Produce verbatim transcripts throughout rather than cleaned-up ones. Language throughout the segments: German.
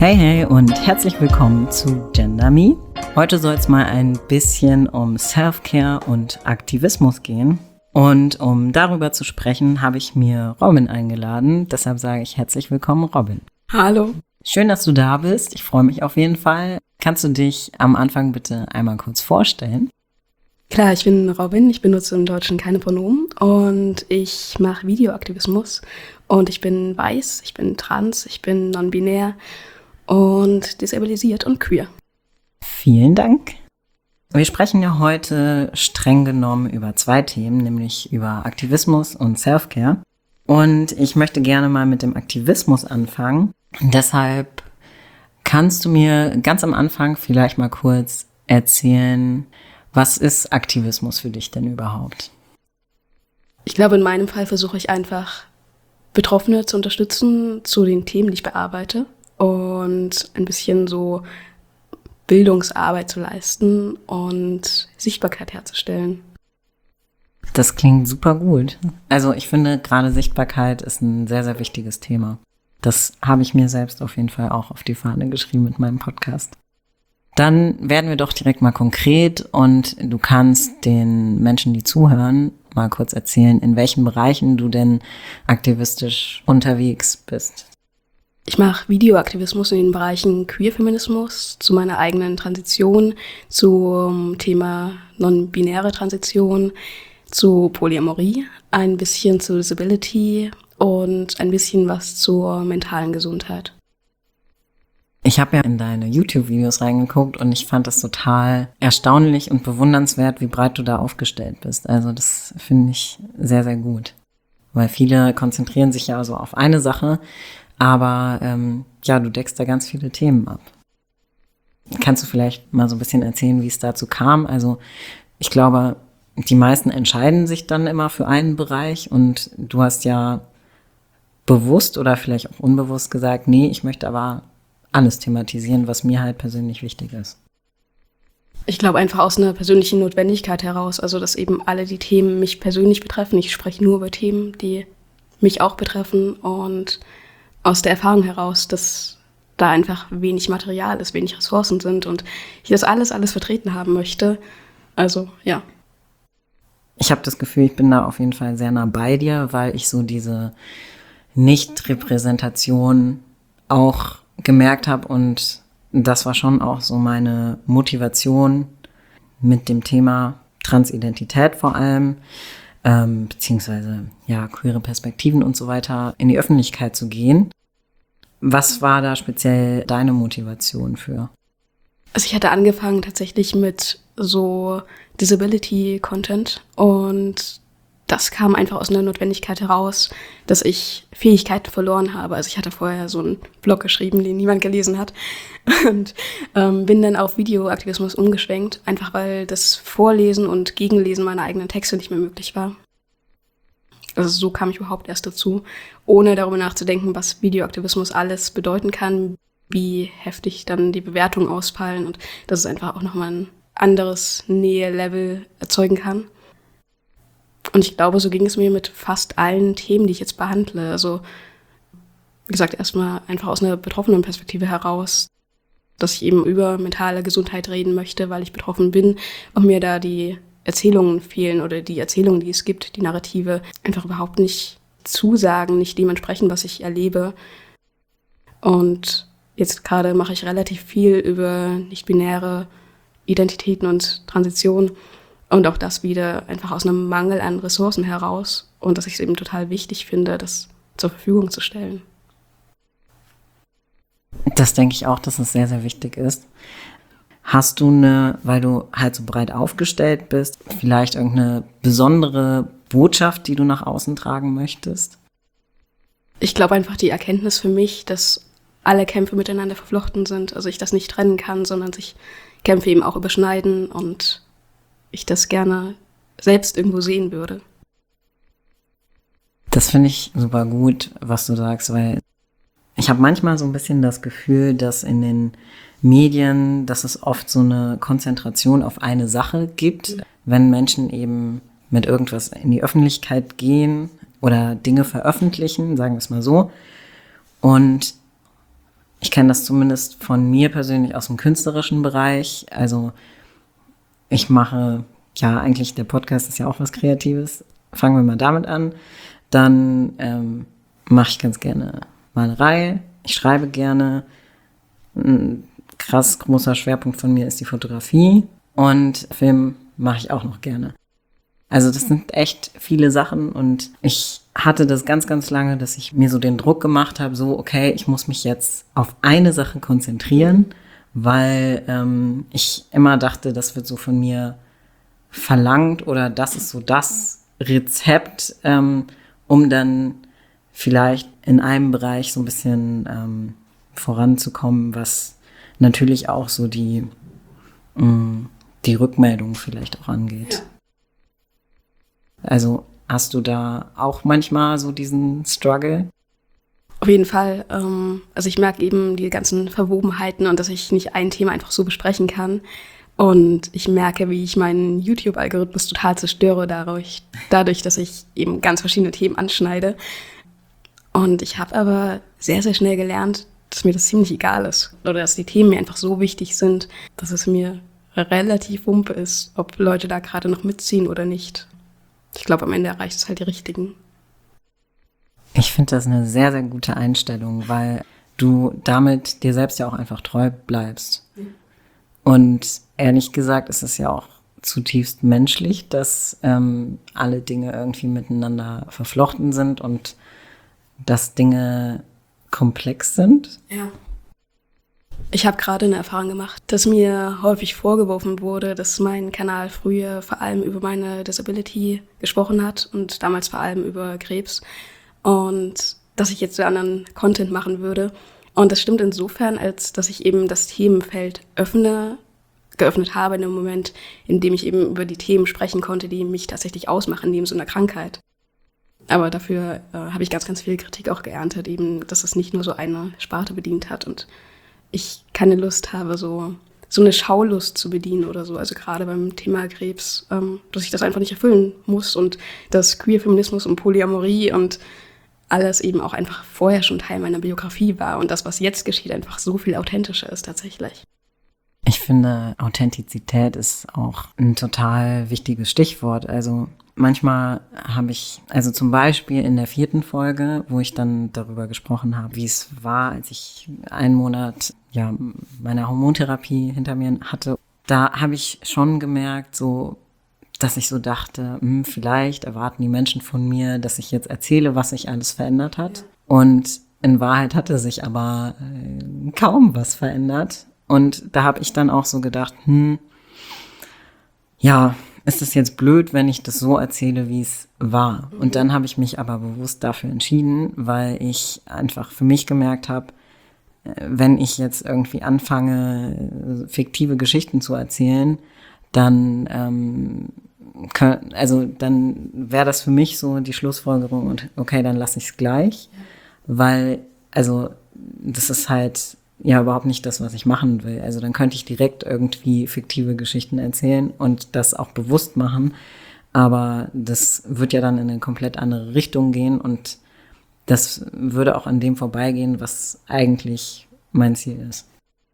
Hey, hey und herzlich willkommen zu Gender Me. Heute soll es mal ein bisschen um Self-Care und Aktivismus gehen. Und um darüber zu sprechen, habe ich mir Robin eingeladen. Deshalb sage ich herzlich willkommen, Robin. Hallo. Schön, dass du da bist. Ich freue mich auf jeden Fall. Kannst du dich am Anfang bitte einmal kurz vorstellen? Klar, ich bin Robin, ich benutze im Deutschen keine Pronomen und ich mache Videoaktivismus und ich bin weiß, ich bin trans, ich bin non-binär und disabilisiert und queer. Vielen Dank. Wir sprechen ja heute streng genommen über zwei Themen, nämlich über Aktivismus und Self-Care. Und ich möchte gerne mal mit dem Aktivismus anfangen. Deshalb kannst du mir ganz am Anfang vielleicht mal kurz erzählen, was ist Aktivismus für dich denn überhaupt? Ich glaube, in meinem Fall versuche ich einfach, Betroffene zu unterstützen zu den Themen, die ich bearbeite und ein bisschen so Bildungsarbeit zu leisten und Sichtbarkeit herzustellen. Das klingt super gut. Also ich finde, gerade Sichtbarkeit ist ein sehr, sehr wichtiges Thema. Das habe ich mir selbst auf jeden Fall auch auf die Fahne geschrieben mit meinem Podcast. Dann werden wir doch direkt mal konkret und du kannst den Menschen, die zuhören, mal kurz erzählen, in welchen Bereichen du denn aktivistisch unterwegs bist. Ich mache Videoaktivismus in den Bereichen Queerfeminismus, zu meiner eigenen Transition, zum Thema non-binäre Transition, zu Polyamorie, ein bisschen zu Disability und ein bisschen was zur mentalen Gesundheit. Ich habe ja in deine YouTube-Videos reingeguckt und ich fand das total erstaunlich und bewundernswert, wie breit du da aufgestellt bist. Also das finde ich sehr, sehr gut. Weil viele konzentrieren sich ja so auf eine Sache, aber ähm, ja, du deckst da ganz viele Themen ab. Kannst du vielleicht mal so ein bisschen erzählen, wie es dazu kam? Also ich glaube, die meisten entscheiden sich dann immer für einen Bereich und du hast ja bewusst oder vielleicht auch unbewusst gesagt, nee, ich möchte aber alles thematisieren, was mir halt persönlich wichtig ist. Ich glaube einfach aus einer persönlichen Notwendigkeit heraus, also dass eben alle die Themen mich persönlich betreffen. Ich spreche nur über Themen, die mich auch betreffen und aus der Erfahrung heraus, dass da einfach wenig Material ist, wenig Ressourcen sind und ich das alles, alles vertreten haben möchte. Also, ja. Ich habe das Gefühl, ich bin da auf jeden Fall sehr nah bei dir, weil ich so diese Nicht-Repräsentation auch gemerkt habe und das war schon auch so meine Motivation mit dem Thema Transidentität vor allem, ähm, beziehungsweise ja queere Perspektiven und so weiter in die Öffentlichkeit zu gehen. Was war da speziell deine Motivation für? Also ich hatte angefangen tatsächlich mit so Disability-Content und das kam einfach aus einer Notwendigkeit heraus, dass ich Fähigkeiten verloren habe. Also ich hatte vorher so einen Blog geschrieben, den niemand gelesen hat und ähm, bin dann auf Videoaktivismus umgeschwenkt, einfach weil das Vorlesen und Gegenlesen meiner eigenen Texte nicht mehr möglich war. Also so kam ich überhaupt erst dazu, ohne darüber nachzudenken, was Videoaktivismus alles bedeuten kann, wie heftig dann die Bewertungen ausfallen und dass es einfach auch nochmal ein anderes Nähe-Level erzeugen kann. Und ich glaube, so ging es mir mit fast allen Themen, die ich jetzt behandle. Also, wie gesagt, erstmal einfach aus einer betroffenen Perspektive heraus, dass ich eben über mentale Gesundheit reden möchte, weil ich betroffen bin und mir da die Erzählungen fehlen oder die Erzählungen, die es gibt, die Narrative, einfach überhaupt nicht zusagen, nicht dem entsprechen, was ich erlebe. Und jetzt gerade mache ich relativ viel über nicht-binäre Identitäten und Transition. Und auch das wieder einfach aus einem Mangel an Ressourcen heraus. Und dass ich es eben total wichtig finde, das zur Verfügung zu stellen. Das denke ich auch, dass es sehr, sehr wichtig ist. Hast du eine, weil du halt so breit aufgestellt bist, vielleicht irgendeine besondere Botschaft, die du nach außen tragen möchtest? Ich glaube einfach die Erkenntnis für mich, dass alle Kämpfe miteinander verflochten sind. Also ich das nicht trennen kann, sondern sich Kämpfe eben auch überschneiden und ich das gerne selbst irgendwo sehen würde. Das finde ich super gut, was du sagst, weil ich habe manchmal so ein bisschen das Gefühl, dass in den Medien, dass es oft so eine Konzentration auf eine Sache gibt, wenn Menschen eben mit irgendwas in die Öffentlichkeit gehen oder Dinge veröffentlichen, sagen wir es mal so. Und Ich kenne das zumindest von mir persönlich aus dem künstlerischen Bereich. Also ich mache, ja, eigentlich der Podcast ist ja auch was Kreatives. Fangen wir mal damit an. Dann ähm, mache ich ganz gerne Malerei. Ich schreibe gerne. Ein krass großer Schwerpunkt von mir ist die Fotografie. Und Film mache ich auch noch gerne. Also das sind echt viele Sachen und ich hatte das ganz, ganz lange, dass ich mir so den Druck gemacht habe, so okay, ich muss mich jetzt auf eine Sache konzentrieren, weil ähm, ich immer dachte, das wird so von mir verlangt oder das ist so das Rezept, ähm, um dann vielleicht in einem Bereich so ein bisschen ähm, voranzukommen, was natürlich auch so die, mh, die Rückmeldung vielleicht auch angeht. Ja. Also hast du da auch manchmal so diesen Struggle? Auf jeden Fall. Ähm, also ich merke eben die ganzen Verwobenheiten und dass ich nicht ein Thema einfach so besprechen kann. Und ich merke, wie ich meinen YouTube-Algorithmus total zerstöre dadurch, dadurch, dass ich eben ganz verschiedene Themen anschneide. Und ich habe aber sehr, sehr schnell gelernt, dass mir das ziemlich egal ist. Oder dass die Themen mir einfach so wichtig sind, dass es mir relativ wumpe ist, ob Leute da gerade noch mitziehen oder nicht. Ich glaube, am Ende erreicht es halt die Richtigen. Ich finde das eine sehr, sehr gute Einstellung, weil du damit dir selbst ja auch einfach treu bleibst. Ja. Und ehrlich gesagt ist es ja auch zutiefst menschlich, dass ähm, alle Dinge irgendwie miteinander verflochten sind und dass Dinge komplex sind. Ja. Ich habe gerade eine Erfahrung gemacht, dass mir häufig vorgeworfen wurde, dass mein Kanal früher vor allem über meine Disability gesprochen hat und damals vor allem über Krebs und dass ich jetzt so anderen Content machen würde. Und das stimmt insofern, als dass ich eben das Themenfeld öffne, geöffnet habe in dem Moment, in dem ich eben über die Themen sprechen konnte, die mich tatsächlich ausmachen, neben so einer Krankheit. Aber dafür äh, habe ich ganz, ganz viel Kritik auch geerntet, eben, dass es nicht nur so eine Sparte bedient hat und ich keine Lust habe, so, so eine Schaulust zu bedienen oder so. Also gerade beim Thema Krebs, ähm, dass ich das einfach nicht erfüllen muss und dass Queer-Feminismus und Polyamorie und alles eben auch einfach vorher schon Teil meiner Biografie war und das, was jetzt geschieht, einfach so viel authentischer ist tatsächlich. Ich finde, Authentizität ist auch ein total wichtiges Stichwort. Also manchmal habe ich, also zum Beispiel in der vierten Folge, wo ich dann darüber gesprochen habe, wie es war, als ich einen Monat ja meine Hormontherapie hinter mir hatte, da habe ich schon gemerkt, so, dass ich so dachte, hm, vielleicht erwarten die Menschen von mir, dass ich jetzt erzähle, was sich alles verändert hat. Und in Wahrheit hatte sich aber äh, kaum was verändert. Und da habe ich dann auch so gedacht, hm, ja, ist es jetzt blöd, wenn ich das so erzähle, wie es war. Und dann habe ich mich aber bewusst dafür entschieden, weil ich einfach für mich gemerkt habe, wenn ich jetzt irgendwie anfange, fiktive Geschichten zu erzählen, dann, ähm, können, also dann wäre das für mich so die Schlussfolgerung und okay, dann lasse ich es gleich, weil, also das ist halt ja überhaupt nicht das, was ich machen will. Also dann könnte ich direkt irgendwie fiktive Geschichten erzählen und das auch bewusst machen, aber das wird ja dann in eine komplett andere Richtung gehen und das würde auch an dem vorbeigehen, was eigentlich mein Ziel ist.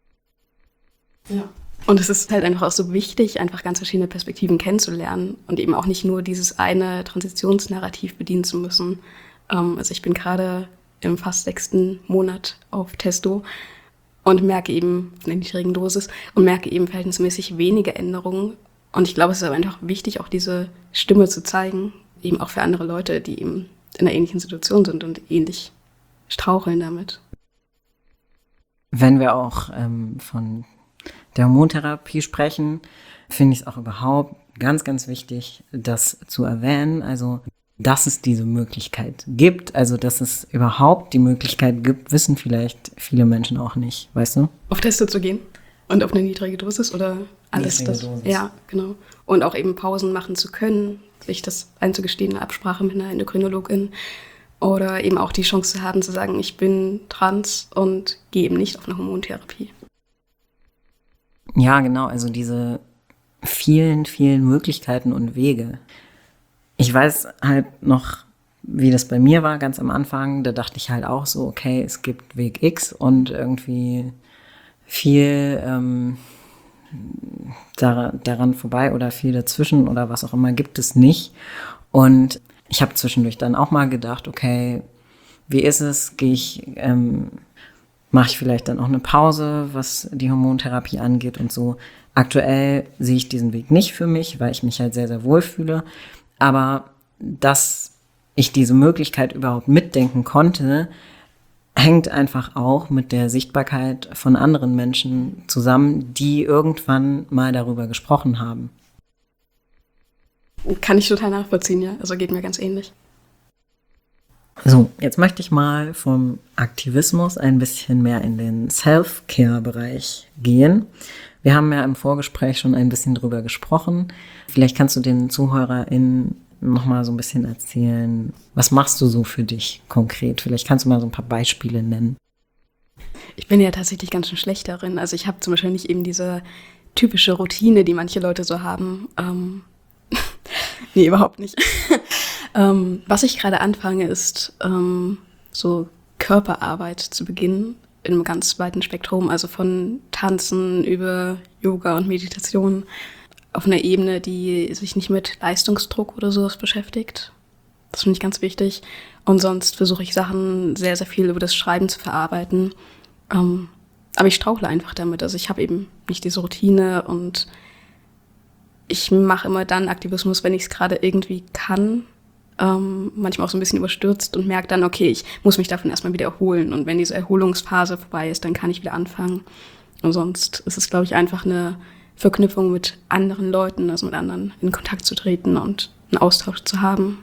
Ja. Und es ist halt einfach auch so wichtig, einfach ganz verschiedene Perspektiven kennenzulernen und eben auch nicht nur dieses eine Transitionsnarrativ bedienen zu müssen. Ähm, also ich bin gerade im fast sechsten Monat auf Testo und merke eben von der niedrigen Dosis und merke eben verhältnismäßig wenige Änderungen. Und ich glaube, es ist aber einfach wichtig, auch diese Stimme zu zeigen, eben auch für andere Leute, die eben in einer ähnlichen Situation sind und ähnlich straucheln damit. Wenn wir auch ähm, von der Hormontherapie sprechen, finde ich es auch überhaupt ganz, ganz wichtig, das zu erwähnen. Also, dass es diese Möglichkeit gibt, also dass es überhaupt die Möglichkeit gibt, wissen vielleicht viele Menschen auch nicht, weißt du? Auf Testo zu gehen und auf eine niedrige Dosis oder alles niedrige das? Dosis. Ja, genau. Und auch eben Pausen machen zu können, sich das einzugestehen in Absprache mit einer Endokrinologin oder eben auch die Chance zu haben, zu sagen, ich bin trans und gehe eben nicht auf eine Hormontherapie. Ja, genau, also diese vielen, vielen Möglichkeiten und Wege. Ich weiß halt noch wie das bei mir war ganz am Anfang, da dachte ich halt auch so, okay, es gibt Weg X und irgendwie viel ähm, dar- daran vorbei oder viel dazwischen oder was auch immer gibt es nicht. Und ich habe zwischendurch dann auch mal gedacht, okay, wie ist es? Gehe ich, ähm, mache ich vielleicht dann auch eine Pause, was die Hormontherapie angeht und so. Aktuell sehe ich diesen Weg nicht für mich, weil ich mich halt sehr, sehr wohl fühle. Aber dass ich diese Möglichkeit überhaupt mitdenken konnte, hängt einfach auch mit der Sichtbarkeit von anderen Menschen zusammen, die irgendwann mal darüber gesprochen haben. Kann ich total nachvollziehen, ja. Also geht mir ganz ähnlich. So, jetzt möchte ich mal vom Aktivismus ein bisschen mehr in den Self-Care-Bereich gehen. Wir haben ja im Vorgespräch schon ein bisschen drüber gesprochen. Vielleicht kannst du den ZuhörerInnen noch mal so ein bisschen erzählen, was machst du so für dich konkret? Vielleicht kannst du mal so ein paar Beispiele nennen. Ich bin ja tatsächlich ganz schön schlecht darin. Also ich habe zum Beispiel nicht eben diese typische Routine, die manche Leute so haben. Ähm nee, überhaupt nicht. ähm, was ich gerade anfange, ist ähm, so Körperarbeit zu beginnen, in einem ganz weiten Spektrum, also von Tanzen über Yoga und Meditation auf einer Ebene, die sich nicht mit Leistungsdruck oder sowas beschäftigt. Das finde ich ganz wichtig. Und sonst versuche ich Sachen sehr, sehr viel über das Schreiben zu verarbeiten. Ähm, aber ich strauchle einfach damit. Also ich habe eben nicht diese Routine und ich mache immer dann Aktivismus, wenn ich es gerade irgendwie kann. Ähm, manchmal auch so ein bisschen überstürzt und merke dann, okay, ich muss mich davon erstmal wieder erholen. Und wenn diese Erholungsphase vorbei ist, dann kann ich wieder anfangen. Und sonst ist es, glaube ich, einfach eine Verknüpfung mit anderen Leuten, also mit anderen in Kontakt zu treten und einen Austausch zu haben.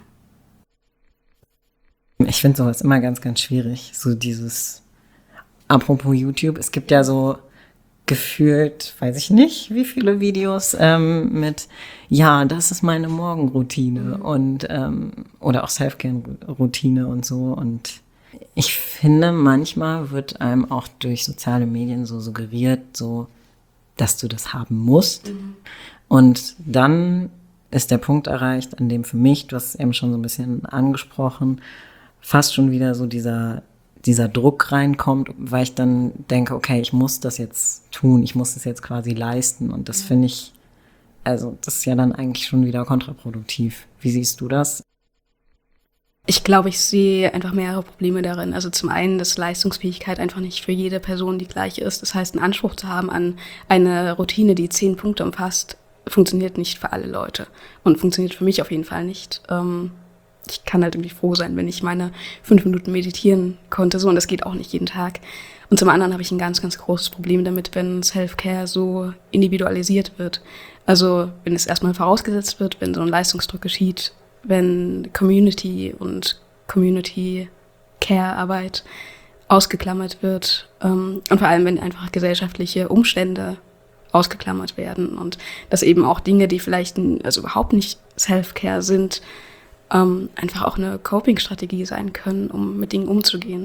Ich finde sowas immer ganz, ganz schwierig. So dieses, apropos YouTube, es gibt ja so gefühlt, weiß ich nicht, wie viele Videos ähm, mit, ja, das ist meine Morgenroutine mhm. und ähm, oder auch Selfcare-Routine und so. Und ich finde, manchmal wird einem auch durch soziale Medien so suggeriert, so, dass du das haben musst. Mhm. Und dann ist der Punkt erreicht, an dem für mich, du hast es eben schon so ein bisschen angesprochen, fast schon wieder so dieser dieser Druck reinkommt, weil ich dann denke, okay, ich muss das jetzt tun, ich muss das jetzt quasi leisten. Und das finde ich, also das ist ja dann eigentlich schon wieder kontraproduktiv. Wie siehst du das? Ich glaube, ich sehe einfach mehrere Probleme darin. Also zum einen, dass Leistungsfähigkeit einfach nicht für jede Person die gleiche ist. Das heißt, einen Anspruch zu haben an eine Routine, die zehn Punkte umfasst, funktioniert nicht für alle Leute. Und funktioniert für mich auf jeden Fall nicht. Ähm, Ich kann halt irgendwie froh sein, wenn ich meine fünf Minuten meditieren konnte. So, und das geht auch nicht jeden Tag. Und zum anderen habe ich ein ganz, ganz großes Problem damit, wenn Self-Care so individualisiert wird. Also wenn es erstmal vorausgesetzt wird, wenn so ein Leistungsdruck geschieht, wenn Community und Community-Care-Arbeit ausgeklammert wird. Ähm, und vor allem, wenn einfach gesellschaftliche Umstände ausgeklammert werden. Und dass eben auch Dinge, die vielleicht also überhaupt nicht Self-Care sind, Ähm, einfach auch eine Coping-Strategie sein können, um mit Dingen umzugehen.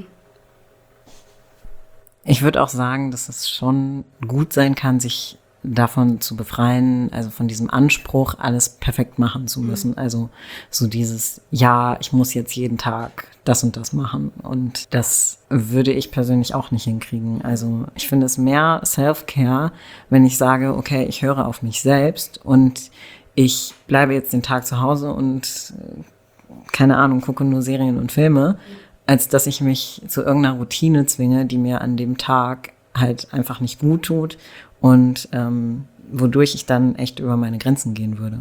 Ich würde auch sagen, dass es schon gut sein kann, sich davon zu befreien, also von diesem Anspruch, alles perfekt machen zu müssen. Mhm. Also so dieses, ja, ich muss jetzt jeden Tag das und das machen. Und das würde ich persönlich auch nicht hinkriegen. Also ich finde es mehr Self-Care, wenn ich sage, okay, ich höre auf mich selbst und ich bleibe jetzt den Tag zu Hause und keine Ahnung, gucke nur Serien und Filme, als dass ich mich zu irgendeiner Routine zwinge, die mir an dem Tag halt einfach nicht gut tut und ähm, wodurch ich dann echt über meine Grenzen gehen würde.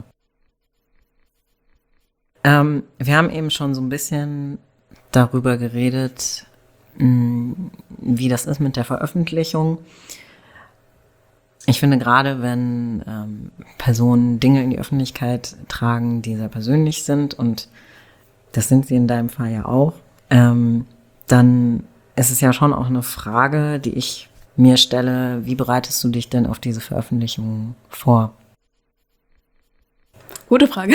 Ähm, wir haben eben schon so ein bisschen darüber geredet, mh, wie das ist mit der Veröffentlichung. Ich finde gerade, wenn ähm, Personen Dinge in die Öffentlichkeit tragen, die sehr persönlich sind, und das sind sie in deinem Fall ja auch, ähm, dann ist es ja schon auch eine Frage, die ich mir stelle, wie bereitest du dich denn auf diese Veröffentlichung vor? Gute Frage.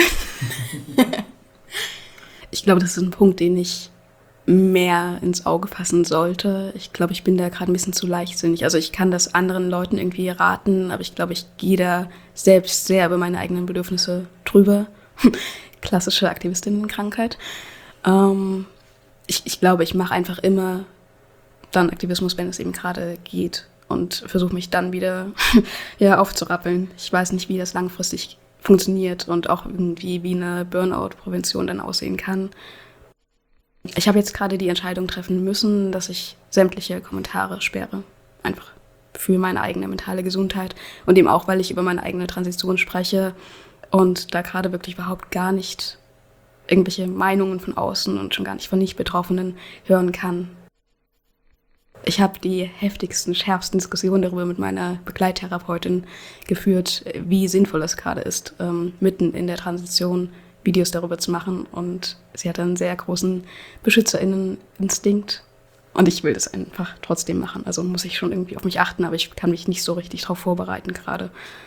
Ich glaube, das ist ein Punkt, den ich mehr ins Auge fassen sollte. Ich glaube, ich bin da gerade ein bisschen zu leichtsinnig. Also ich kann das anderen Leuten irgendwie raten, aber ich glaube, ich gehe da selbst sehr über meine eigenen Bedürfnisse drüber. Klassische Aktivistinnenkrankheit. Ähm, ich, ich glaube, ich mache einfach immer dann Aktivismus, wenn es eben gerade geht und versuche mich dann wieder ja, aufzurappeln. Ich weiß nicht, wie das langfristig funktioniert und auch irgendwie wie eine Burnout-Prävention dann aussehen kann. Ich habe jetzt gerade die Entscheidung treffen müssen, dass ich sämtliche Kommentare sperre. Einfach für meine eigene mentale Gesundheit und eben auch, weil ich über meine eigene Transition spreche und da gerade wirklich überhaupt gar nicht irgendwelche Meinungen von außen und schon gar nicht von Nicht-Betroffenen hören kann. Ich habe die heftigsten, schärfsten Diskussionen darüber mit meiner Begleittherapeutin geführt, wie sinnvoll es gerade ist, ähm, mitten in der Transition Videos darüber zu machen. Und sie hat einen sehr großen BeschützerInnen-Instinkt. Und ich will das einfach trotzdem machen. Also muss ich schon irgendwie auf mich achten, aber ich kann mich nicht so richtig darauf vorbereiten gerade.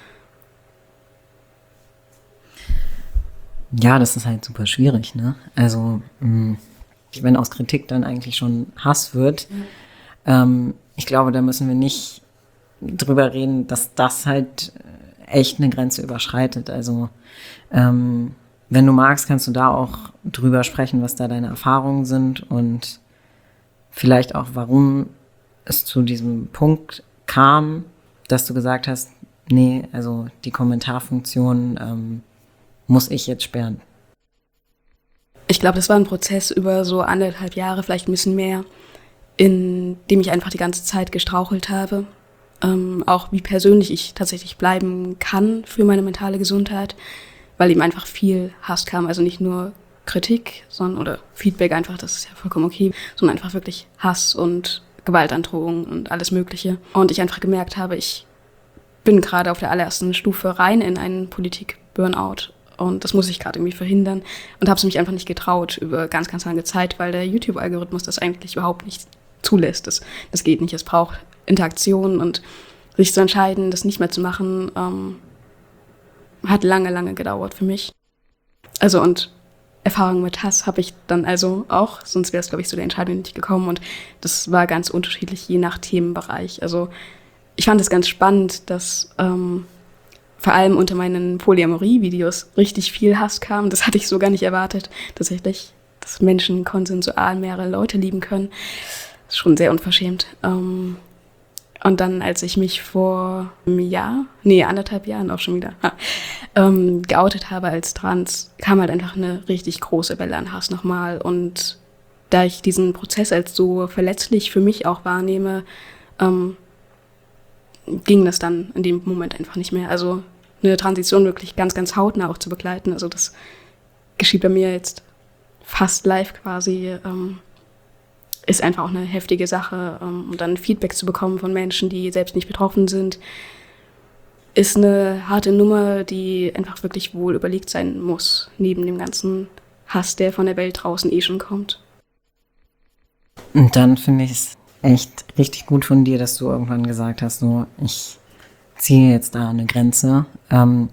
Ja, das ist halt super schwierig, ne? Also, mh, wenn aus Kritik dann eigentlich schon Hass wird, ja. ähm, ich glaube, da müssen wir nicht drüber reden, dass das halt echt eine Grenze überschreitet. Also, ähm, wenn du magst, kannst du da auch drüber sprechen, was da deine Erfahrungen sind und vielleicht auch, warum es zu diesem Punkt kam, dass du gesagt hast, nee, also die Kommentarfunktion ähm, muss ich jetzt sperren. Ich glaube, das war ein Prozess über so anderthalb Jahre, vielleicht ein bisschen mehr, in dem ich einfach die ganze Zeit gestrauchelt habe. Ähm, auch wie persönlich ich tatsächlich bleiben kann für meine mentale Gesundheit, weil ihm einfach viel Hass kam. Also nicht nur Kritik sondern oder Feedback einfach, das ist ja vollkommen okay, sondern einfach wirklich Hass und Gewaltandrohung und alles Mögliche. Und ich einfach gemerkt habe, ich bin gerade auf der allerersten Stufe rein in einen Politik-Burnout. Und das muss ich gerade irgendwie verhindern. Und habe es mich einfach nicht getraut über ganz, ganz lange Zeit, weil der YouTube-Algorithmus das eigentlich überhaupt nicht zulässt. Das, das geht nicht. Es braucht Interaktion und sich zu entscheiden, das nicht mehr zu machen, ähm, hat lange, lange gedauert für mich. Also und Erfahrung mit Hass habe ich dann also auch, sonst wäre es, glaube ich, zu der Entscheidung nicht gekommen. Und das war ganz unterschiedlich, je nach Themenbereich. Also ich fand es ganz spannend, dass ähm, vor allem unter meinen Polyamorie-Videos richtig viel Hass kam. Das hatte ich so gar nicht erwartet. Tatsächlich, dass Menschen konsensual mehrere Leute lieben können. Das ist schon sehr unverschämt. Ähm, und dann, als ich mich vor einem Jahr, nee, anderthalb Jahren auch schon wieder, ha, ähm, geoutet habe als trans, kam halt einfach eine richtig große Welle an Hass nochmal. Und da ich diesen Prozess als so verletzlich für mich auch wahrnehme, ähm, ging das dann in dem Moment einfach nicht mehr. Also eine Transition wirklich ganz, ganz hautnah auch zu begleiten. Also das geschieht bei mir jetzt fast live quasi, ähm, ist einfach auch eine heftige Sache. Ähm, und dann Feedback zu bekommen von Menschen, die selbst nicht betroffen sind, ist eine harte Nummer, die einfach wirklich wohl überlegt sein muss, neben dem ganzen Hass, der von der Welt draußen eh schon kommt. Und dann finde ich es echt richtig gut von dir, dass du irgendwann gesagt hast, so, ich ziehe jetzt da eine Grenze. Ähm,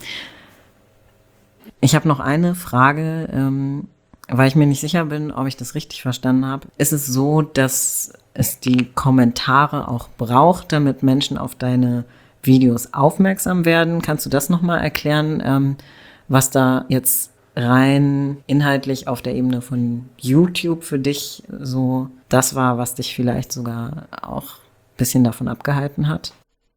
ich habe noch eine Frage, ähm, weil ich mir nicht sicher bin, ob ich das richtig verstanden habe. Ist es so, dass es die Kommentare auch braucht, damit Menschen auf deine Videos aufmerksam werden? Kannst du das nochmal erklären, ähm, was da jetzt rein inhaltlich auf der Ebene von YouTube für dich so das war, was dich vielleicht sogar auch ein bisschen davon abgehalten hat?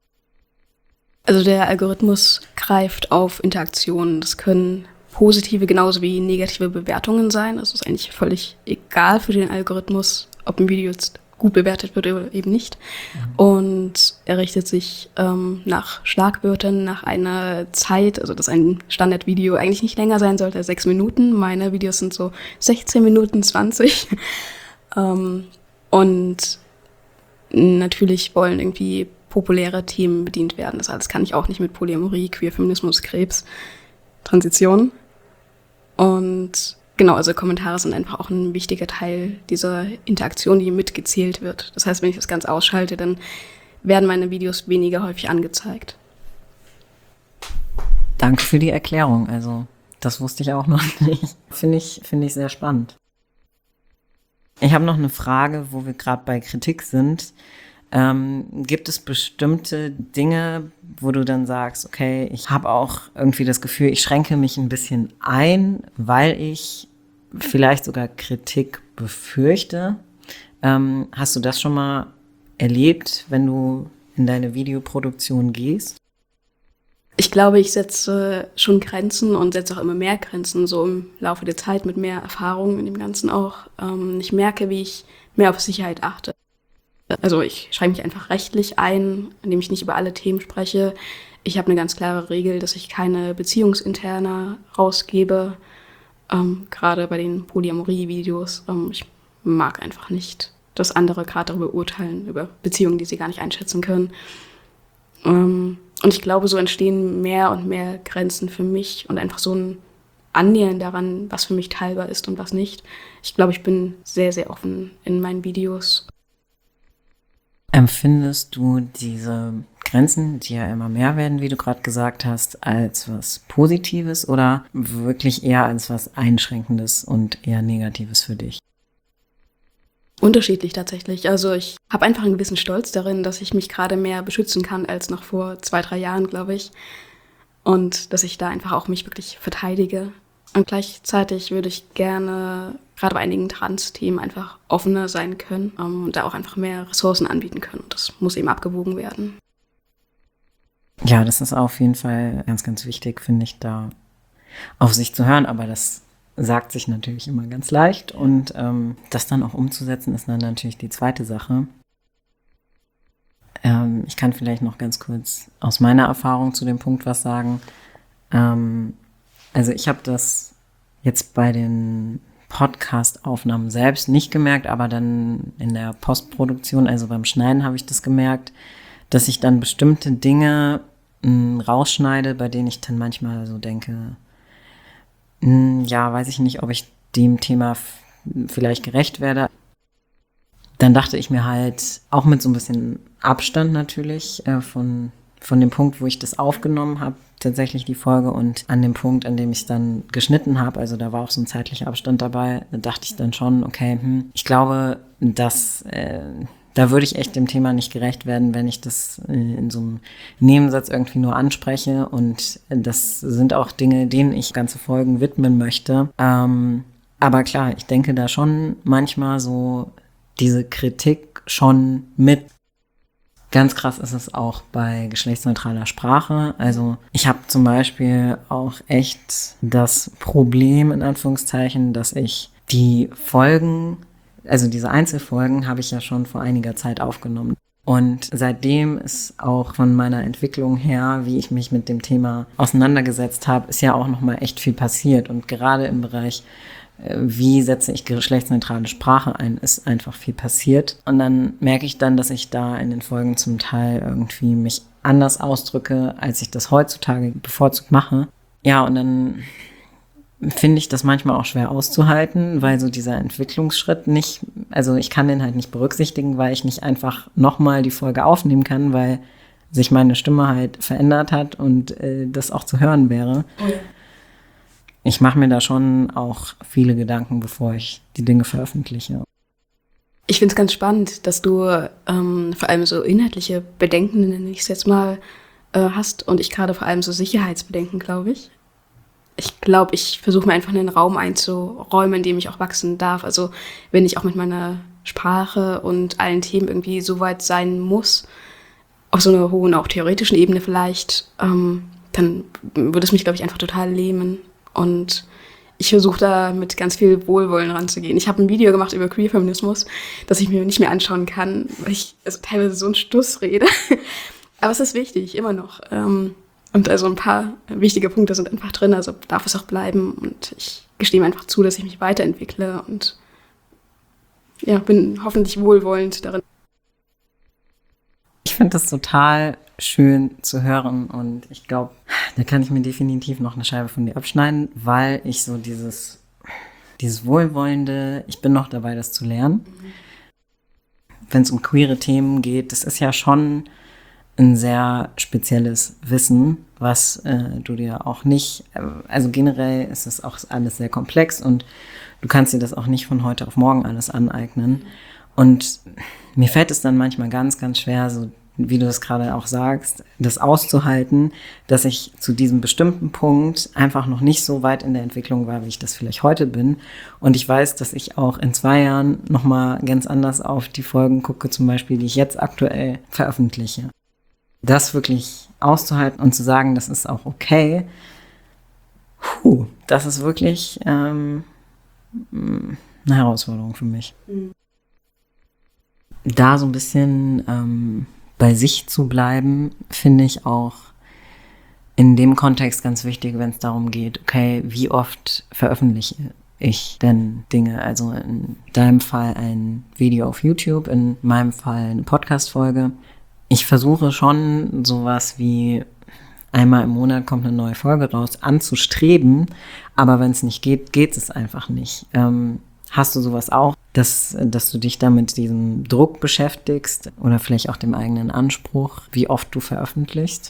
Also der Algorithmus greift auf Interaktionen. Das können positive genauso wie negative Bewertungen sein. Es ist eigentlich völlig egal für den Algorithmus, ob ein Video jetzt gut bewertet wird oder eben nicht. Mhm. Und er richtet sich ähm, nach Schlagwörtern, nach einer Zeit, also dass ein Standardvideo eigentlich nicht länger sein sollte als sechs Minuten. Meine Videos sind so sechzehn Minuten zwanzig. ähm, und natürlich wollen irgendwie populäre Themen bedient werden. Das alles kann ich auch nicht mit Polyamorie, Queer, Feminismus, Krebs, Transition. Und genau, also Kommentare sind einfach auch ein wichtiger Teil dieser Interaktion, die mitgezählt wird. Das heißt, wenn ich das ganz ausschalte, dann werden meine Videos weniger häufig angezeigt. Danke für die Erklärung. Also, das wusste ich auch noch nicht. Finde ich, finde ich sehr spannend. Ich habe noch eine Frage, wo wir gerade bei Kritik sind. Ähm, gibt es bestimmte Dinge, wo du dann sagst, okay, ich habe auch irgendwie das Gefühl, ich schränke mich ein bisschen ein, weil ich vielleicht sogar Kritik befürchte. Ähm, hast du das schon mal erlebt, wenn du in deine Videoproduktion gehst? Ich glaube, ich setze schon Grenzen und setze auch immer mehr Grenzen, so im Laufe der Zeit mit mehr Erfahrung in dem Ganzen auch. Ähm, ich merke, wie ich mehr auf Sicherheit achte. Also ich schreibe mich einfach rechtlich ein, indem ich nicht über alle Themen spreche. Ich habe eine ganz klare Regel, dass ich keine Beziehungsinterne rausgebe, ähm, gerade bei den Polyamorie-Videos. Ähm, ich mag einfach nicht, dass andere gerade darüber urteilen, über Beziehungen, die sie gar nicht einschätzen können. Ähm, und ich glaube, so entstehen mehr und mehr Grenzen für mich und einfach so ein Annähern daran, was für mich teilbar ist und was nicht. Ich glaube, ich bin sehr, sehr offen in meinen Videos. Empfindest du diese Grenzen, die ja immer mehr werden, wie du gerade gesagt hast, als was Positives oder wirklich eher als was Einschränkendes und eher Negatives für dich? Unterschiedlich tatsächlich. Also ich habe einfach einen gewissen Stolz darin, dass ich mich gerade mehr beschützen kann als noch vor zwei, drei Jahren, glaube ich. Und dass ich da einfach auch mich wirklich verteidige. Und gleichzeitig würde ich gerne gerade bei einigen Trans-Themen einfach offener sein können um, und da auch einfach mehr Ressourcen anbieten können. Und das muss eben abgewogen werden. Ja, das ist auf jeden Fall ganz, ganz wichtig, finde ich, da auf sich zu hören. Aber das sagt sich natürlich immer ganz leicht. Und ähm, das dann auch umzusetzen, ist dann natürlich die zweite Sache. Ähm, ich kann vielleicht noch ganz kurz aus meiner Erfahrung zu dem Punkt was sagen. Ähm, also ich habe das jetzt bei den Podcast-Aufnahmen selbst nicht gemerkt, aber dann in der Postproduktion, also beim Schneiden, habe ich das gemerkt, dass ich dann bestimmte Dinge mh, rausschneide, bei denen ich dann manchmal so denke, mh, ja, weiß ich nicht, ob ich dem Thema f- vielleicht gerecht werde. Dann dachte ich mir halt, auch mit so ein bisschen Abstand natürlich, äh, von, von dem Punkt, wo ich das aufgenommen habe, tatsächlich die Folge, und an dem Punkt, an dem ich es dann geschnitten habe, also da war auch so ein zeitlicher Abstand dabei, da dachte ich dann schon, okay, hm, ich glaube, dass äh, da würde ich echt dem Thema nicht gerecht werden, wenn ich das äh, in so einem Nebensatz irgendwie nur anspreche, und das sind auch Dinge, denen ich ganze Folgen widmen möchte. Ähm, aber klar, ich denke da schon manchmal so diese Kritik schon mit. Ganz krass ist es auch bei geschlechtsneutraler Sprache. Also ich habe zum Beispiel auch echt das Problem, in Anführungszeichen, dass ich die Folgen, also diese Einzelfolgen, habe ich ja schon vor einiger Zeit aufgenommen. Und seitdem ist auch von meiner Entwicklung her, wie ich mich mit dem Thema auseinandergesetzt habe, ist ja auch nochmal echt viel passiert. Und gerade im Bereich, wie setze ich geschlechtsneutrale Sprache ein, ist einfach viel passiert. Und dann merke ich dann, dass ich da in den Folgen zum Teil irgendwie mich anders ausdrücke, als ich das heutzutage bevorzugt mache. Ja, und dann finde ich das manchmal auch schwer auszuhalten, weil so dieser Entwicklungsschritt nicht, also ich kann den halt nicht berücksichtigen, weil ich nicht einfach nochmal die Folge aufnehmen kann, weil sich meine Stimme halt verändert hat und äh, das auch zu hören wäre. Oh ja. Ich mache mir da schon auch viele Gedanken, bevor ich die Dinge veröffentliche. Ich finde es ganz spannend, dass du ähm, vor allem so inhaltliche Bedenken, nenne ich es jetzt mal, äh, hast, und ich gerade vor allem so Sicherheitsbedenken, glaube ich. Ich glaube, ich versuche mir einfach einen Raum einzuräumen, in dem ich auch wachsen darf. Also wenn ich auch mit meiner Sprache und allen Themen irgendwie so weit sein muss, auf so einer hohen, auch theoretischen Ebene vielleicht, ähm, dann würde es mich, glaube ich, einfach total lähmen. Und ich versuche da mit ganz viel Wohlwollen ranzugehen. Ich habe ein Video gemacht über Queer-Feminismus, das ich mir nicht mehr anschauen kann, weil ich also teilweise so einen Stuss rede. Aber es ist wichtig, immer noch. Und also ein paar wichtige Punkte sind einfach drin, also darf es auch bleiben. Und ich gestehe mir einfach zu, dass ich mich weiterentwickle und ja, bin hoffentlich wohlwollend darin. Ich finde das total schön zu hören, und ich glaube, da kann ich mir definitiv noch eine Scheibe von dir abschneiden, weil ich so dieses, dieses Wohlwollende, ich bin noch dabei, das zu lernen. Mhm. Wenn es um queere Themen geht, das ist ja schon ein sehr spezielles Wissen, was äh, du dir auch nicht, also generell ist es auch alles sehr komplex und du kannst dir das auch nicht von heute auf morgen alles aneignen. Und mir fällt es dann manchmal ganz, ganz schwer, so wie du es gerade auch sagst, das auszuhalten, dass ich zu diesem bestimmten Punkt einfach noch nicht so weit in der Entwicklung war, wie ich das vielleicht heute bin. Und ich weiß, dass ich auch in zwei Jahren nochmal ganz anders auf die Folgen gucke, zum Beispiel, die ich jetzt aktuell veröffentliche. Das wirklich auszuhalten und zu sagen, das ist auch okay, puh, das ist wirklich ähm, eine Herausforderung für mich. Mhm. Da so ein bisschen ähm, bei sich zu bleiben, finde ich auch in dem Kontext ganz wichtig, wenn es darum geht, okay, wie oft veröffentliche ich denn Dinge? Also in deinem Fall ein Video auf YouTube, in meinem Fall eine Podcast-Folge. Ich versuche schon sowas wie einmal im Monat kommt eine neue Folge raus, anzustreben, aber wenn es nicht geht, geht es einfach nicht. Ähm, Hast du sowas auch, dass, dass du dich da mit diesem Druck beschäftigst oder vielleicht auch dem eigenen Anspruch, wie oft du veröffentlichst?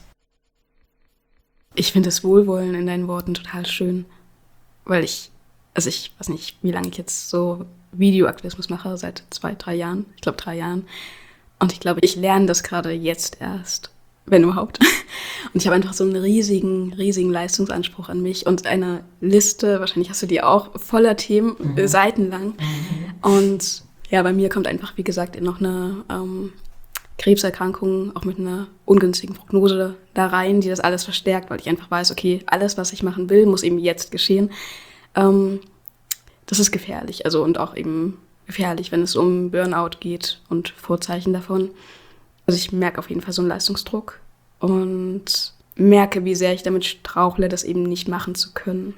Ich finde das Wohlwollen in deinen Worten total schön, weil ich, also ich weiß nicht, wie lange ich jetzt so Videoaktivismus mache, seit zwei, drei Jahren, ich glaube drei Jahren. Und ich glaube, ich lerne das gerade jetzt erst, wenn überhaupt. Und ich habe einfach so einen riesigen, riesigen Leistungsanspruch an mich und eine Liste, wahrscheinlich hast du die auch, voller Themen, mhm. seitenlang. Mhm. Und ja, bei mir kommt einfach, wie gesagt, noch eine ähm, Krebserkrankung, auch mit einer ungünstigen Prognose da rein, die das alles verstärkt, weil ich einfach weiß, okay, alles, was ich machen will, muss eben jetzt geschehen. Ähm, das ist gefährlich, also und auch eben gefährlich, wenn es um Burnout geht und Vorzeichen davon. Also ich merke auf jeden Fall so einen Leistungsdruck und merke, wie sehr ich damit strauchle, das eben nicht machen zu können.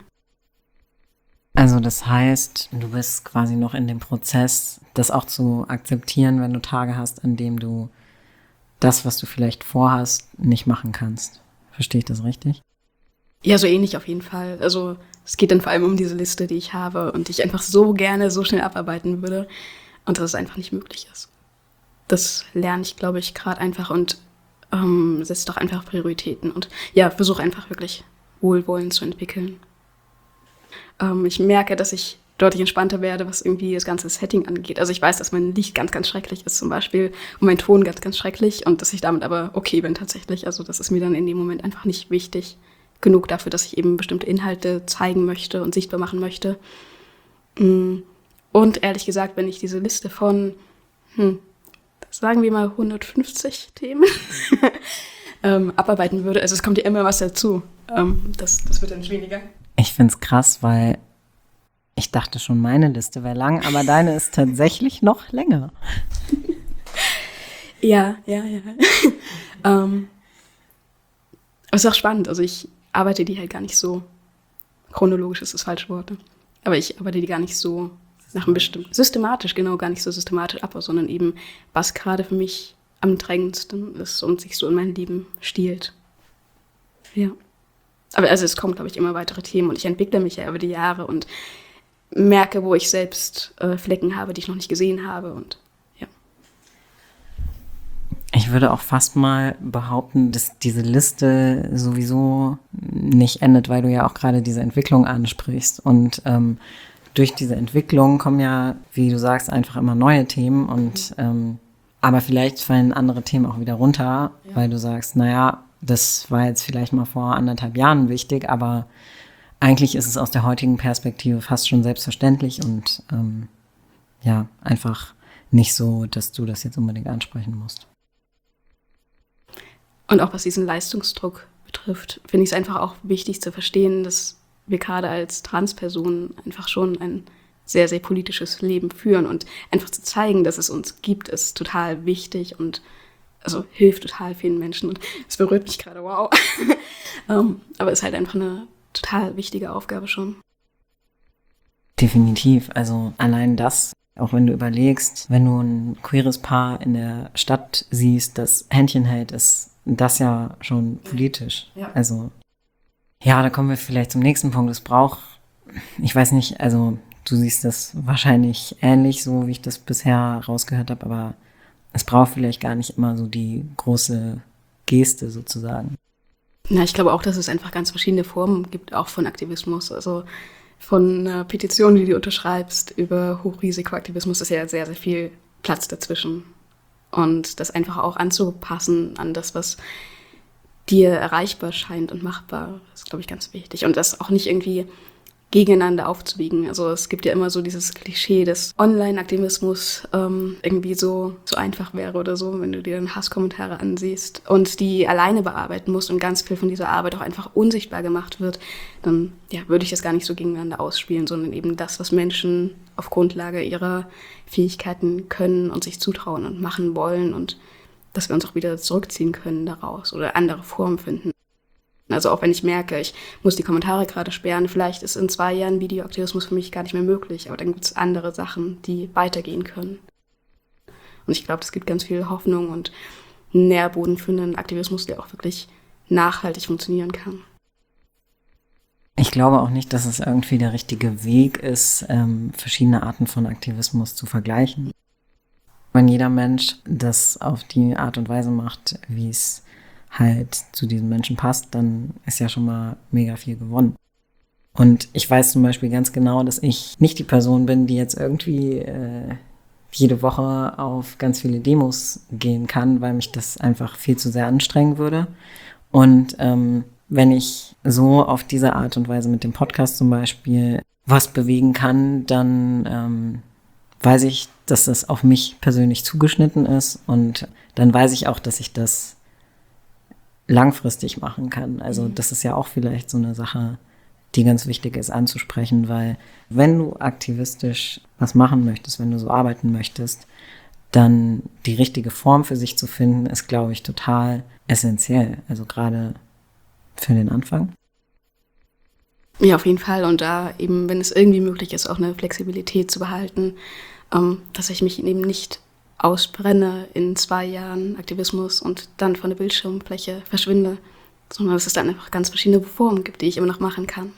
Also das heißt, du bist quasi noch in dem Prozess, das auch zu akzeptieren, wenn du Tage hast, an denen du das, was du vielleicht vorhast, nicht machen kannst. Verstehe ich das richtig? Ja, so ähnlich auf jeden Fall. Also es geht dann vor allem um diese Liste, die ich habe und die ich einfach so gerne so schnell abarbeiten würde und dass es einfach nicht möglich ist. Das lerne ich, glaube ich, gerade einfach und ähm, setze doch einfach Prioritäten und ja, versuche einfach wirklich Wohlwollen zu entwickeln. Ähm, ich merke, dass ich deutlich entspannter werde, was irgendwie das ganze Setting angeht. Also ich weiß, dass mein Licht ganz, ganz schrecklich ist zum Beispiel und mein Ton ganz, ganz schrecklich und dass ich damit aber okay bin tatsächlich. Also das ist mir dann in dem Moment einfach nicht wichtig genug dafür, dass ich eben bestimmte Inhalte zeigen möchte und sichtbar machen möchte. Und ehrlich gesagt, wenn ich diese Liste von, hm, sagen wir mal hundertfünfzig Themen ähm, abarbeiten würde, also es kommt ja immer was dazu, ähm, das, das wird dann schwieriger. Ich finde es krass, weil ich dachte schon, meine Liste wäre lang, aber deine ist tatsächlich noch länger. Ja, ja, ja. ähm, es ist auch spannend, also ich arbeite die halt gar nicht so, chronologisch ist das falsche Wort, aber ich arbeite die gar nicht so nach einem bestimmten, systematisch, genau, gar nicht so systematisch ab, sondern eben, was gerade für mich am drängendsten ist und sich so in mein Leben stiehlt. Ja. Aber also es kommen, glaube ich, immer weitere Themen und ich entwickle mich ja über die Jahre und merke, wo ich selbst äh, Flecken habe, die ich noch nicht gesehen habe und ja. Ich würde auch fast mal behaupten, dass diese Liste sowieso nicht endet, weil du ja auch gerade diese Entwicklung ansprichst und ähm, durch diese Entwicklung kommen ja, wie du sagst, einfach immer neue Themen und ähm, aber vielleicht fallen andere Themen auch wieder runter, ja. Weil du sagst, naja, das war jetzt vielleicht mal vor anderthalb Jahren wichtig, aber eigentlich ist es aus der heutigen Perspektive fast schon selbstverständlich und ähm, ja, einfach nicht so, dass du das jetzt unbedingt ansprechen musst. Und auch was diesen Leistungsdruck betrifft, finde ich es einfach auch wichtig zu verstehen, dass wir gerade als Transpersonen einfach schon ein sehr, sehr politisches Leben führen und einfach zu zeigen, dass es uns gibt, ist total wichtig und also hilft total vielen Menschen und es berührt mich gerade, wow. um, aber es ist halt einfach eine total wichtige Aufgabe schon. Definitiv, also allein das, auch wenn du überlegst, wenn du ein queeres Paar in der Stadt siehst, das Händchen hält, ist das ja schon politisch. Ja. Also ja, da kommen wir vielleicht zum nächsten Punkt. Es braucht, ich weiß nicht, also du siehst das wahrscheinlich ähnlich, so wie ich das bisher rausgehört habe, aber es braucht vielleicht gar nicht immer so die große Geste sozusagen. Na, ich glaube auch, dass es einfach ganz verschiedene Formen gibt, auch von Aktivismus. Also von einer Petition, die du unterschreibst, über Hochrisikoaktivismus ist ja sehr, sehr viel Platz dazwischen. Und das einfach auch anzupassen an das, was dir erreichbar scheint und machbar, ist, glaube ich, ganz wichtig. Und das auch nicht irgendwie gegeneinander aufzuwiegen. Also es gibt ja immer so dieses Klischee, dass Online-Aktivismus ähm, irgendwie so, so einfach wäre oder so, wenn du dir dann Hasskommentare ansiehst und die alleine bearbeiten musst und ganz viel von dieser Arbeit auch einfach unsichtbar gemacht wird, dann ja, würde ich das gar nicht so gegeneinander ausspielen, sondern eben das, was Menschen auf Grundlage ihrer Fähigkeiten können und sich zutrauen und machen wollen und dass wir uns auch wieder zurückziehen können daraus oder andere Formen finden. Also auch wenn ich merke, ich muss die Kommentare gerade sperren, vielleicht ist in zwei Jahren Videoaktivismus für mich gar nicht mehr möglich, aber dann gibt es andere Sachen, die weitergehen können. Und ich glaube, es gibt ganz viel Hoffnung und einen Nährboden für einen Aktivismus, der auch wirklich nachhaltig funktionieren kann. Ich glaube auch nicht, dass es irgendwie der richtige Weg ist, ähm, verschiedene Arten von Aktivismus zu vergleichen. Wenn jeder Mensch das auf die Art und Weise macht, wie es halt zu diesen Menschen passt, dann ist ja schon mal mega viel gewonnen. Und ich weiß zum Beispiel ganz genau, dass ich nicht die Person bin, die jetzt irgendwie äh, jede Woche auf ganz viele Demos gehen kann, weil mich das einfach viel zu sehr anstrengen würde. Und ähm, wenn ich so auf diese Art und Weise mit dem Podcast zum Beispiel was bewegen kann, dann ähm, weiß ich, dass das auf mich persönlich zugeschnitten ist und dann weiß ich auch, dass ich das langfristig machen kann. Also das ist ja auch vielleicht so eine Sache, die ganz wichtig ist anzusprechen, weil wenn du aktivistisch was machen möchtest, wenn du so arbeiten möchtest, dann die richtige Form für sich zu finden, ist, glaube ich, total essentiell. Also gerade für den Anfang. Ja, auf jeden Fall. Und da eben, wenn es irgendwie möglich ist, auch eine Flexibilität zu behalten, ähm, dass ich mich eben nicht ausbrenne in zwei Jahren Aktivismus und dann von der Bildschirmfläche verschwinde, sondern dass es dann einfach ganz verschiedene Formen gibt, die ich immer noch machen kann.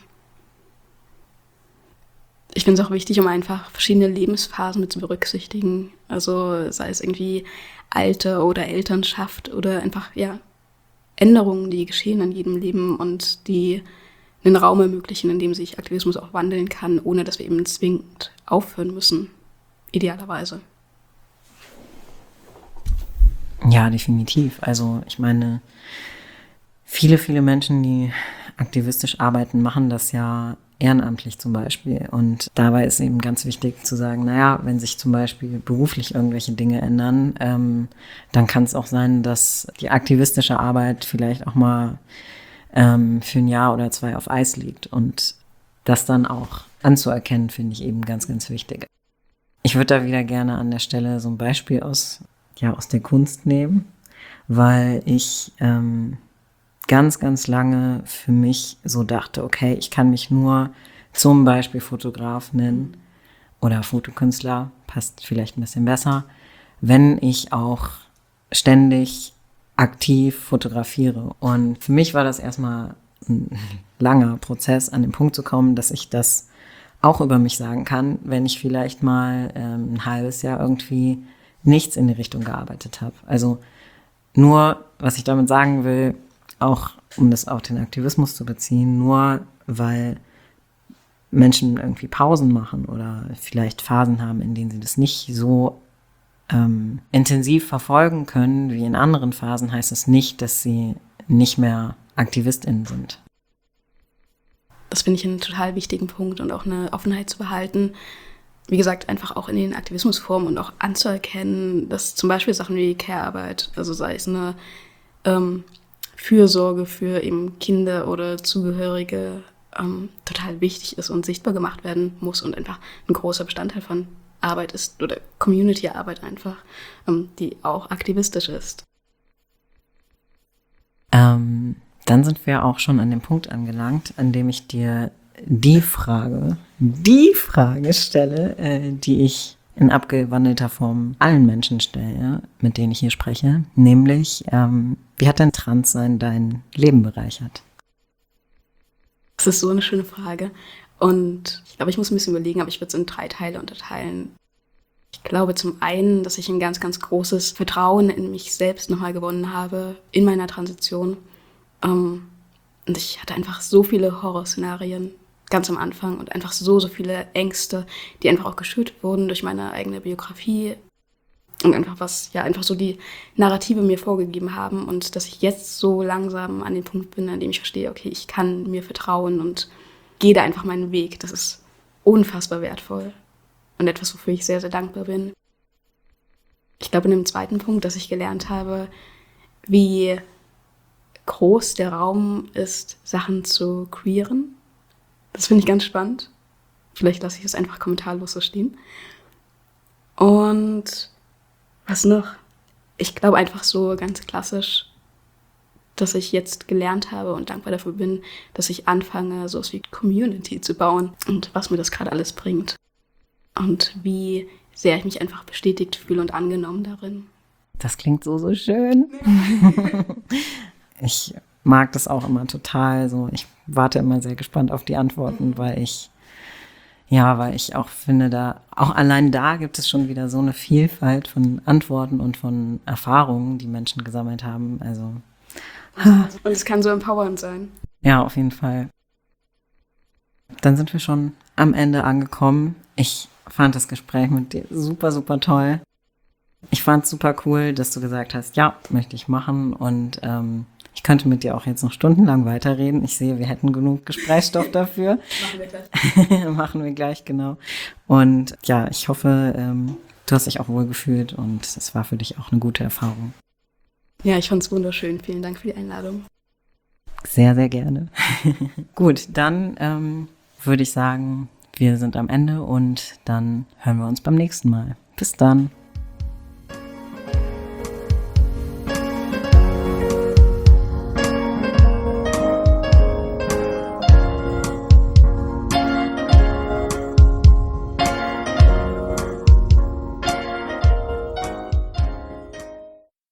Ich finde es auch wichtig, um einfach verschiedene Lebensphasen mit zu berücksichtigen. Also sei es irgendwie Alter oder Elternschaft oder einfach ja Änderungen, die geschehen in jedem Leben und die einen Raum ermöglichen, in dem sich Aktivismus auch wandeln kann, ohne dass wir eben zwingend aufhören müssen, idealerweise. Ja, definitiv. Also ich meine, viele, viele Menschen, die aktivistisch arbeiten, machen das ja ehrenamtlich zum Beispiel. Und dabei ist eben ganz wichtig zu sagen, naja, wenn sich zum Beispiel beruflich irgendwelche Dinge ändern, ähm, dann kann es auch sein, dass die aktivistische Arbeit vielleicht auch mal ähm, für ein Jahr oder zwei auf Eis liegt. Und das dann auch anzuerkennen, finde ich eben ganz, ganz wichtig. Ich würde da wieder gerne an der Stelle so ein Beispiel aus ja aus der Kunst nehmen, weil ich ähm, ganz, ganz lange für mich so dachte, okay, ich kann mich nur zum Beispiel Fotograf nennen oder Fotokünstler, passt vielleicht ein bisschen besser, wenn ich auch ständig aktiv fotografiere. Und für mich war das erstmal ein langer Prozess, an den Punkt zu kommen, dass ich das auch über mich sagen kann, wenn ich vielleicht mal ähm, ein halbes Jahr irgendwie nichts in die Richtung gearbeitet habe. Also nur, was ich damit sagen will, auch um das auf den Aktivismus zu beziehen, nur weil Menschen irgendwie Pausen machen oder vielleicht Phasen haben, in denen sie das nicht so ähm, intensiv verfolgen können wie in anderen Phasen, heißt es nicht, dass sie nicht mehr AktivistInnen sind. Das finde ich einen total wichtigen Punkt und auch eine Offenheit zu behalten, wie gesagt, einfach auch in den Aktivismusformen und auch anzuerkennen, dass zum Beispiel Sachen wie Care-Arbeit, also sei es eine ähm, Fürsorge für eben Kinder oder Zugehörige, ähm, total wichtig ist und sichtbar gemacht werden muss und einfach ein großer Bestandteil von Arbeit ist oder Community-Arbeit einfach, ähm, die auch aktivistisch ist. Ähm, dann sind wir auch schon an dem Punkt angelangt, an dem ich dir die Frage, die Frage stelle, äh, die ich in abgewandelter Form allen Menschen stelle, mit denen ich hier spreche, nämlich, ähm, wie hat denn Transsein dein Leben bereichert? Das ist so eine schöne Frage und ich glaube, ich muss ein bisschen überlegen, aber ich würde es in drei Teile unterteilen. Ich glaube zum einen, dass ich ein ganz, ganz großes Vertrauen in mich selbst nochmal gewonnen habe in meiner Transition. Ähm, und ich hatte einfach so viele Horrorszenarien ganz am Anfang und einfach so, so viele Ängste, die einfach auch geschürt wurden durch meine eigene Biografie. Und einfach was, ja, einfach so die Narrative mir vorgegeben haben und dass ich jetzt so langsam an dem Punkt bin, an dem ich verstehe, okay, ich kann mir vertrauen und gehe da einfach meinen Weg. Das ist unfassbar wertvoll und etwas, wofür ich sehr, sehr dankbar bin. Ich glaube, in dem zweiten Punkt, dass ich gelernt habe, wie groß der Raum ist, Sachen zu queeren. Das finde ich ganz spannend. Vielleicht lasse ich es einfach kommentarlos so stehen. Und was noch? Ich glaube einfach so ganz klassisch, dass ich jetzt gelernt habe und dankbar dafür bin, dass ich anfange, so was wie Community zu bauen und was mir das gerade alles bringt. Und wie sehr ich mich einfach bestätigt fühle und angenommen darin. Das klingt so, so schön. Ich mag das auch immer total so. Ich warte immer sehr gespannt auf die Antworten, weil ich Ja, weil ich auch finde, da auch allein da gibt es schon wieder so eine Vielfalt von Antworten und von Erfahrungen, die Menschen gesammelt haben. Also und es kann so empowernd sein. Ja, auf jeden Fall. Dann sind wir schon am Ende angekommen. Ich fand das Gespräch mit dir super, super toll. Ich fand es super cool, dass du gesagt hast, ja, möchte ich machen. Und ähm, ich könnte mit dir auch jetzt noch stundenlang weiterreden. Ich sehe, wir hätten genug Gesprächsstoff dafür. Machen wir gleich. Machen wir gleich, genau. Und ja, ich hoffe, ähm, du hast dich auch wohl gefühlt und es war für dich auch eine gute Erfahrung. Ja, ich fand es wunderschön. Vielen Dank für die Einladung. Sehr, sehr gerne. Gut, dann ähm, würde ich sagen, wir sind am Ende und dann hören wir uns beim nächsten Mal. Bis dann.